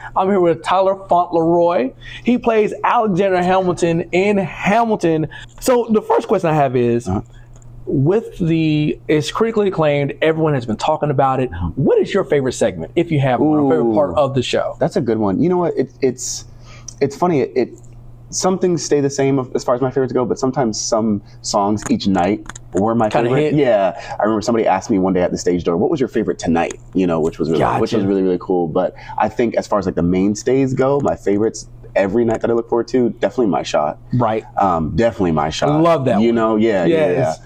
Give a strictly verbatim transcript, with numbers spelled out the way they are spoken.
I'm here with Tyler Fauntleroy. He plays Alexander Hamilton in Hamilton. So the first question I have is, uh-huh. with the, it's critically acclaimed, everyone has been talking about it. What is your favorite segment, if you have one, or favorite part of the show? That's a good one. You know what, it, it's it's funny, it, it some things stay the same as far as my favorites go, but sometimes some songs each night were my Kinda favorite. hit. Yeah, I remember somebody asked me one day at the stage door, "What was your favorite tonight?" You know, which was really, Gotcha. which was really, really cool. But I think as far as like the mainstays go, my favorites every night that I look forward to, definitely My Shot. Right. Um, definitely My Shot. Love that You one. know, yeah, Yes. yeah, yeah.